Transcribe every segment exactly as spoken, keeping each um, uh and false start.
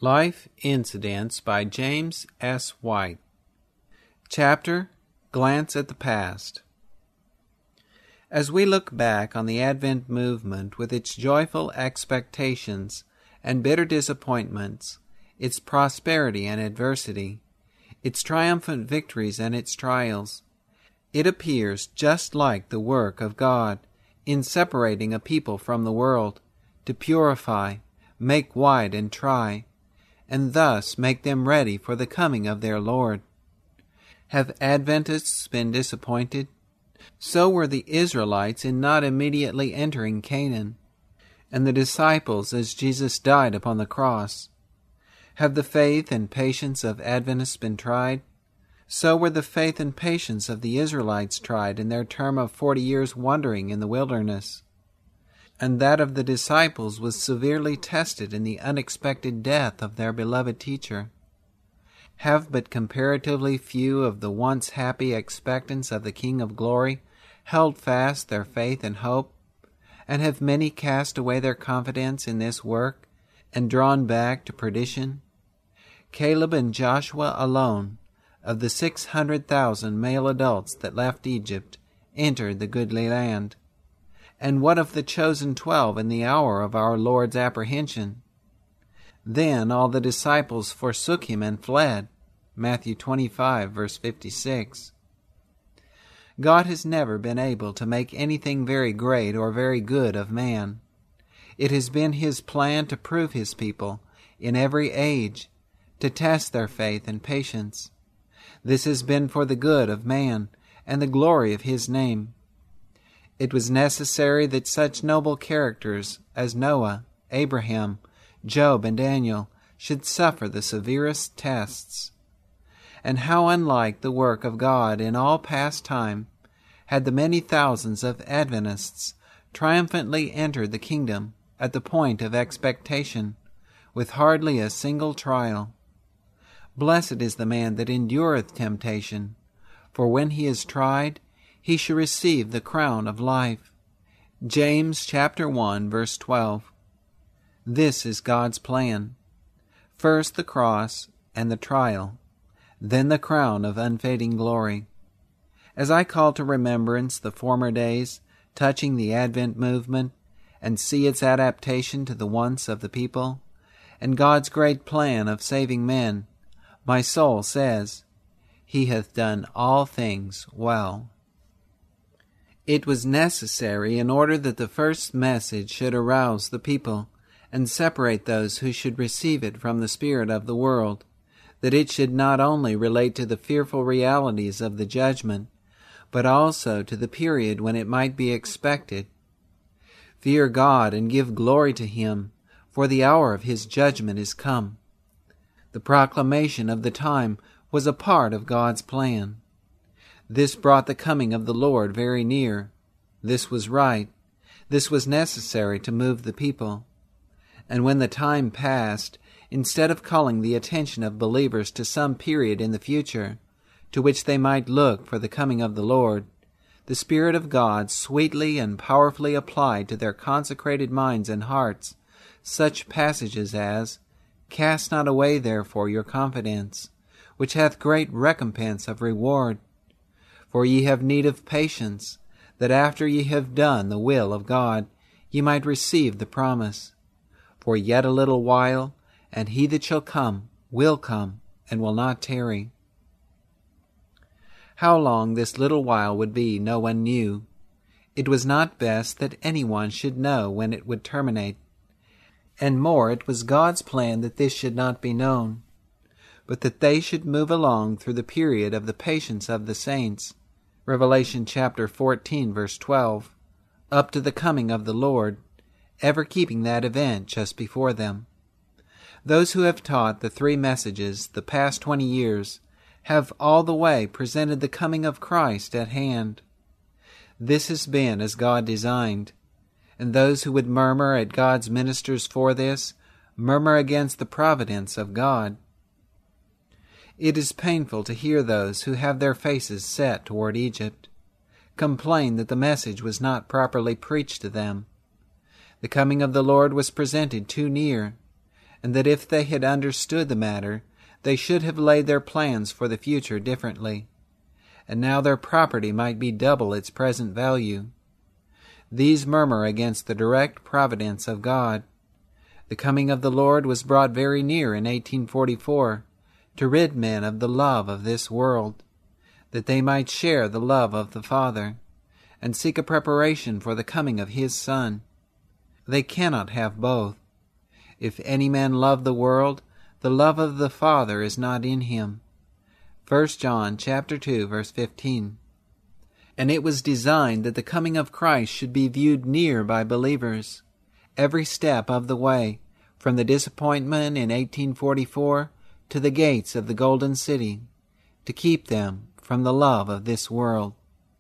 Life Incidents by James S. White. Chapter: Glance at the Past. As we look back on the Advent movement with its joyful expectations and bitter disappointments, its prosperity and adversity, its triumphant victories and its trials, it appears just like the work of God in separating a people from the world, to purify, make wide and try, and thus make them ready for the coming of their Lord. Have Adventists been disappointed? So were the Israelites in not immediately entering Canaan, and the disciples as Jesus died upon the cross. Have the faith and patience of Adventists been tried? So were the faith and patience of the Israelites tried in their term of forty years wandering in the wilderness. And that of the disciples was severely tested in the unexpected death of their beloved teacher. Have but comparatively few of the once happy expectants of the King of Glory held fast their faith and hope, and have many cast away their confidence in this work and drawn back to perdition? Caleb and Joshua alone, of the six hundred thousand male adults that left Egypt, entered the goodly land. And what of the chosen twelve in the hour of our Lord's apprehension? Then all the disciples forsook him and fled. Matthew twenty-five, verse fifty-six. God has never been able to make anything very great or very good of man. It has been his plan to prove his people, in every age, to test their faith and patience. This has been for the good of man and the glory of his name. It was necessary that such noble characters as Noah, Abraham, Job, and Daniel should suffer the severest tests. And how unlike the work of God in all past time had the many thousands of Adventists triumphantly entered the kingdom at the point of expectation, with hardly a single trial. Blessed is the man that endureth temptation, for when he is tried, he shall receive the crown of life. James chapter one, verse twelve. This is God's plan. First the cross and the trial, then the crown of unfading glory. As I call to remembrance the former days touching the Advent movement, and see its adaptation to the wants of the people, and God's great plan of saving men, my soul says, He hath done all things well. It was necessary, in order that the first message should arouse the people and separate those who should receive it from the spirit of the world, that it should not only relate to the fearful realities of the judgment, but also to the period when it might be expected. Fear God and give glory to Him, for the hour of His judgment is come. The proclamation of the time was a part of God's plan. This brought the coming of the Lord very near. This was right. This was necessary to move the people. And when the time passed, instead of calling the attention of believers to some period in the future, to which they might look for the coming of the Lord, the Spirit of God sweetly and powerfully applied to their consecrated minds and hearts such passages as, Cast not away therefore your confidence, which hath great recompense of reward. For ye have need of patience, that after ye have done the will of God, ye might receive the promise. For yet a little while, and he that shall come will come, and will not tarry. How long this little while would be no one knew. It was not best that any one should know when it would terminate. And more, it was God's plan that this should not be known, but that they should move along through the period of the patience of the saints, Revelation chapter fourteen, verse twelve, up to the coming of the Lord, ever keeping that event just before them. Those who have taught the three messages the past twenty years have all the way presented the coming of Christ at hand. This has been as God designed, and those who would murmur at God's ministers for this, murmur against the providence of God. It is painful to hear those who have their faces set toward Egypt complain that the message was not properly preached to them. The coming of the Lord was presented too near, and that if they had understood the matter, they should have laid their plans for the future differently, and now their property might be double its present value. These murmur against the direct providence of God. The coming of the Lord was brought very near in eighteen forty-four to rid men of the love of this world, that they might share the love of the Father, and seek a preparation for the coming of His Son. They cannot have both. If any man love the world, the love of the Father is not in him. First John chapter two, verse fifteen. And it was designed that the coming of Christ should be viewed near by believers, every step of the way, from the disappointment in eighteen forty-four to the gates of the Golden City, to keep them from the love of this world.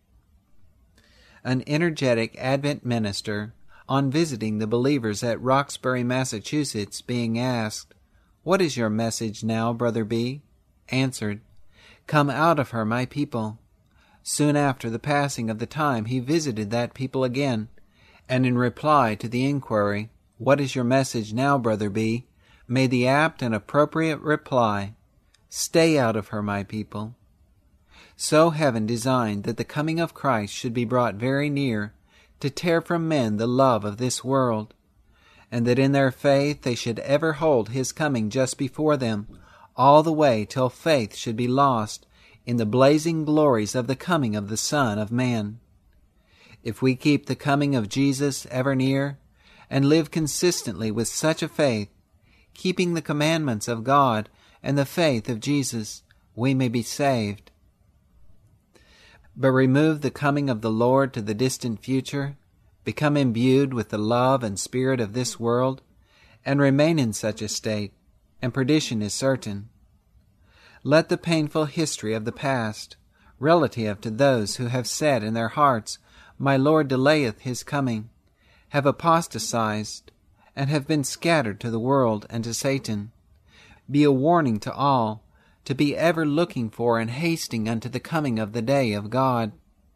An energetic Advent minister, on visiting the believers at Roxbury, Massachusetts, being asked, "What is your message now, Brother B?" answered, "Come out of her, my people." Soon after the passing of the time he visited that people again, and in reply to the inquiry, "What is your message now, Brother B?" made the apt and appropriate reply, "Stay out of her, my people." So heaven designed that the coming of Christ should be brought very near, to tear from men the love of this world, and that in their faith they should ever hold His coming just before them, all the way till faith should be lost in the blazing glories of the coming of the Son of Man. If we keep the coming of Jesus ever near, and live consistently with such a faith, keeping the commandments of God and the faith of Jesus, we may be saved. But remove the coming of the Lord to the distant future, become imbued with the love and spirit of this world, and remain in such a state, and perdition is certain. Let the painful history of the past, relative to those who have said in their hearts, "My Lord delayeth His coming," have apostatized, and have been scattered to the world and to Satan, be a warning to all, to be ever looking for and hasting unto the coming of the day of God.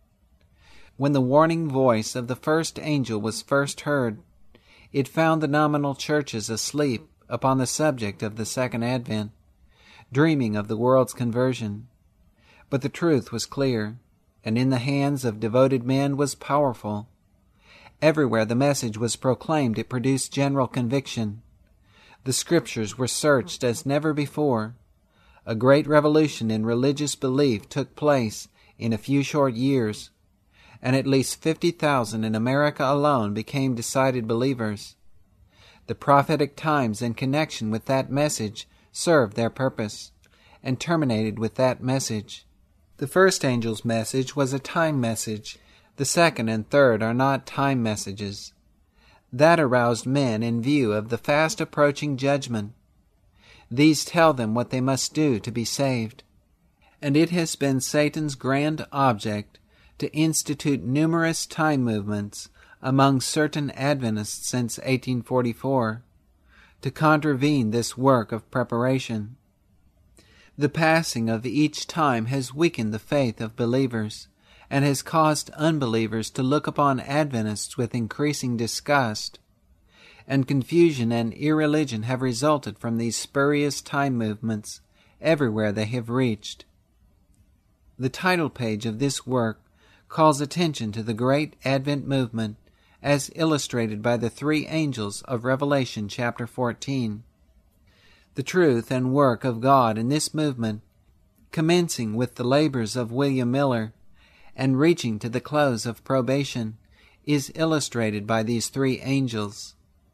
When the warning voice of the first angel was first heard, it found the nominal churches asleep upon the subject of the second advent, dreaming of the world's conversion. But the truth was clear, and in the hands of devoted men was powerful. Everywhere the message was proclaimed, it produced general conviction. The Scriptures were searched as never before. A great revolution in religious belief took place in a few short years, and at least fifty thousand in America alone became decided believers. The prophetic times in connection with that message served their purpose, and terminated with that message. The first angel's message was a time message. The second and third are not time messages. That aroused men in view of the fast approaching judgment. These tell them what they must do to be saved. And it has been Satan's grand object to institute numerous time movements among certain Adventists since eighteen forty-four, to contravene this work of preparation. The passing of each time has weakened the faith of believers, and has caused unbelievers to look upon Adventists with increasing disgust, and confusion and irreligion have resulted from these spurious time movements everywhere they have reached. The title page of this work calls attention to the great Advent movement as illustrated by the three angels of Revelation chapter fourteen. The truth and work of God in this movement, commencing with the labors of William Miller and reaching to the close of probation, is illustrated by these three angels.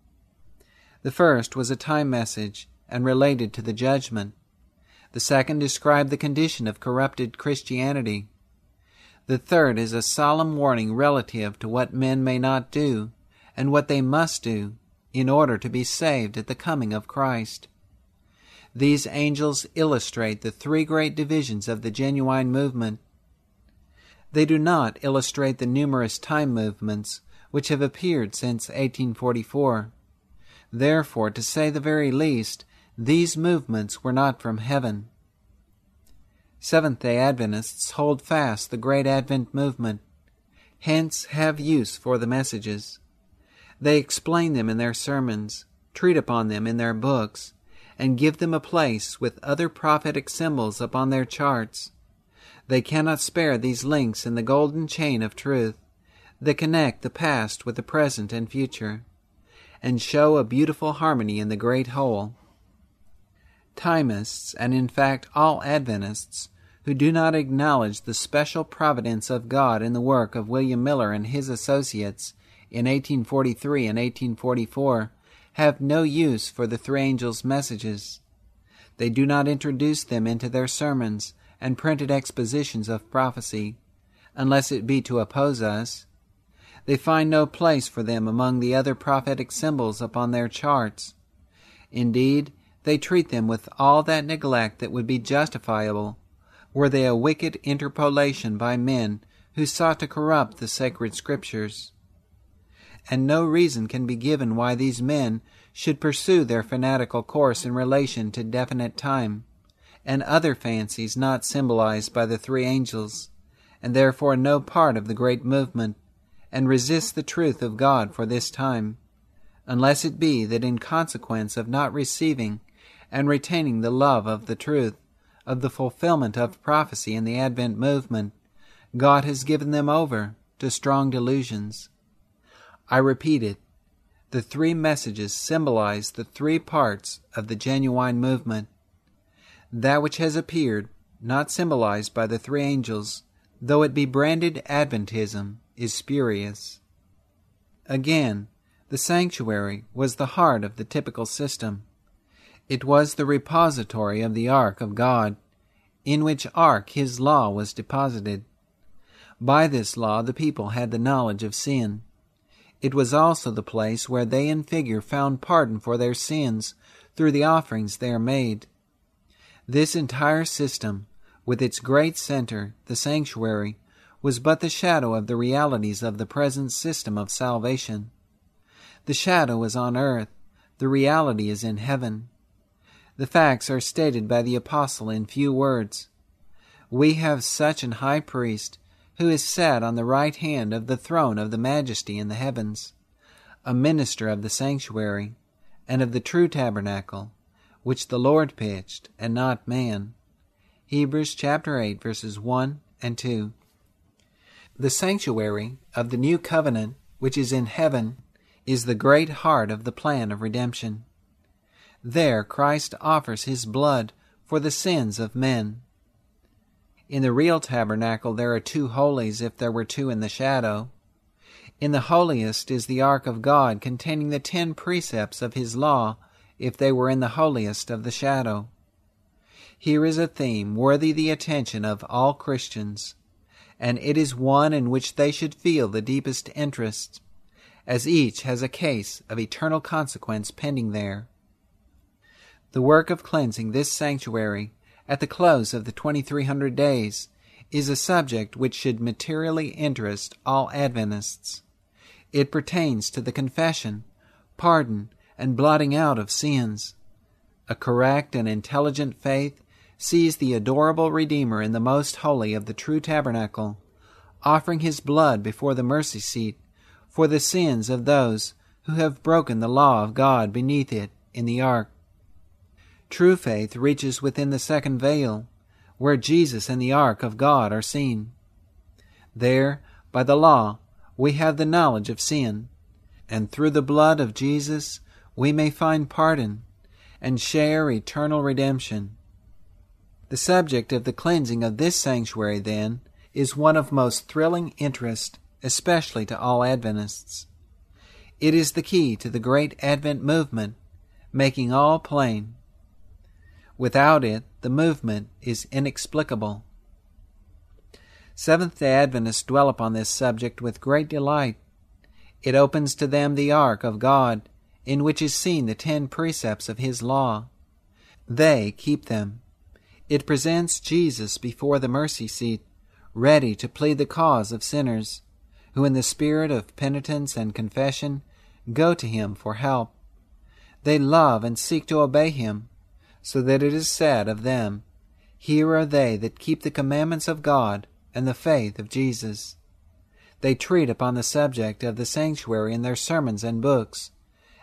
The first was a time message and related to the judgment. The second described the condition of corrupted Christianity. The third is a solemn warning relative to what men may not do and what they must do in order to be saved at the coming of Christ. These angels illustrate the three great divisions of the genuine movement. They do not illustrate the numerous time movements which have appeared since eighteen forty-four. Therefore, to say the very least, these movements were not from heaven. Seventh-day Adventists hold fast the great Advent movement, hence have use for the messages. They explain them in their sermons, treat upon them in their books, and give them a place with other prophetic symbols upon their charts. They cannot spare these links in the golden chain of truth that connect the past with the present and future, and show a beautiful harmony in the great whole. Thimists, and in fact all Adventists, who do not acknowledge the special providence of God in the work of William Miller and his associates in eighteen forty-three and eighteen forty-four, have no use for the three angels' messages. They do not introduce them into their sermons and printed expositions of prophecy, unless it be to oppose us. They find no place for them among the other prophetic symbols upon their charts. Indeed, they treat them with all that neglect that would be justifiable were they a wicked interpolation by men who sought to corrupt the sacred Scriptures. And no reason can be given why these men should pursue their fanatical course in relation to definite time, and other fancies not symbolized by the three angels, and therefore no part of the great movement, and resist the truth of God for this time, unless it be that in consequence of not receiving and retaining the love of the truth, of the fulfillment of prophecy in the Advent movement, God has given them over to strong delusions. I repeat it, the three messages symbolize the three parts of the genuine movement. That which has appeared, not symbolized by the three angels, though it be branded Adventism, is spurious. Again, the sanctuary was the heart of the typical system. It was the repository of the ark of God, in which ark his law was deposited. By this law the people had the knowledge of sin. It was also the place where they in figure found pardon for their sins through the offerings there made. This entire system, with its great center, the sanctuary, was but the shadow of the realities of the present system of salvation. The shadow is on earth, the reality is in heaven. The facts are stated by the apostle in few words. We have such an high priest, who is sat on the right hand of the throne of the majesty in the heavens, a minister of the sanctuary, and of the true tabernacle, which the Lord pitched, and not man. Hebrews chapter eight, verses one and two. The sanctuary of the new covenant, which is in heaven, is the great heart of the plan of redemption. There Christ offers his blood for the sins of men. In the real tabernacle there are two holies if there were two in the shadow. In the holiest is the ark of God containing the ten precepts of his law if they were in the holiest of the shadow. Here is a theme worthy the attention of all Christians, and it is one in which they should feel the deepest interest, as each has a case of eternal consequence pending there. The work of cleansing this sanctuary at the close of the twenty-three hundred days is a subject which should materially interest all Adventists. It pertains to the confession, pardon, and blotting out of sins. A correct and intelligent faith sees the adorable Redeemer in the most holy of the true tabernacle, offering his blood before the mercy seat for the sins of those who have broken the law of God beneath it in the ark. True faith reaches within the second veil, where Jesus and the ark of God are seen. There, by the law, we have the knowledge of sin, and through the blood of Jesus we may find pardon and share eternal redemption. The subject of the cleansing of this sanctuary, then, is one of most thrilling interest, especially to all Adventists. It is the key to the great Advent movement, making all plain. Without it, the movement is inexplicable. Seventh-day Adventists dwell upon this subject with great delight. It opens to them the ark of God, in which is seen the ten precepts of his law. They keep them. It presents Jesus before the mercy seat, ready to plead the cause of sinners, who in the spirit of penitence and confession go to him for help. They love and seek to obey him, so that it is said of them, "Here are they that keep the commandments of God and the faith of Jesus." They treat upon the subject of the sanctuary in their sermons and books,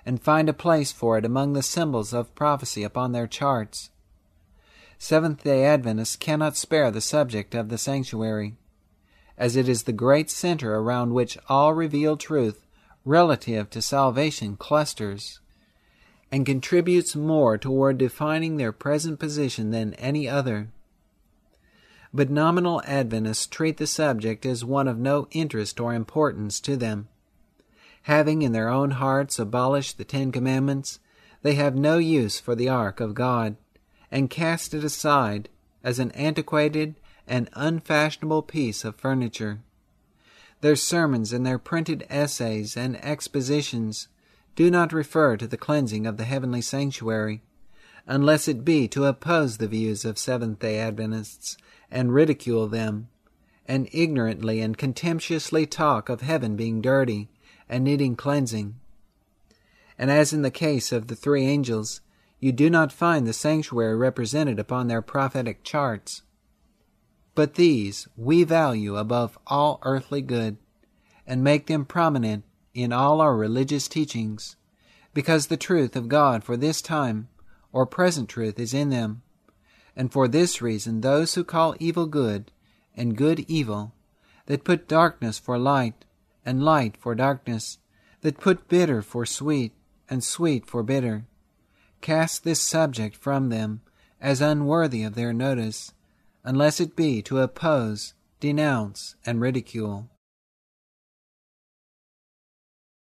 and find a place for it among the symbols of prophecy upon their charts. Seventh-day Adventists cannot spare the subject of the sanctuary, as it is the great center around which all revealed truth relative to salvation clusters, and contributes more toward defining their present position than any other. But nominal Adventists treat the subject as one of no interest or importance to them. Having in their own hearts abolished the Ten Commandments, they have no use for the ark of God, and cast it aside as an antiquated and unfashionable piece of furniture. Their sermons and their printed essays and expositions do not refer to the cleansing of the heavenly sanctuary, unless it be to oppose the views of Seventh-day Adventists and ridicule them, and ignorantly and contemptuously talk of heaven being dirty and needing cleansing. And as in the case of the three angels, you do not find the sanctuary represented upon their prophetic charts. But these we value above all earthly good, and make them prominent in all our religious teachings, because the truth of God for this time, or present truth, is in them. And for this reason those who call evil good, and good evil, that put darkness for light, and light for darkness, that put bitter for sweet, and sweet for bitter, cast this subject from them as unworthy of their notice, unless it be to oppose, denounce, and ridicule.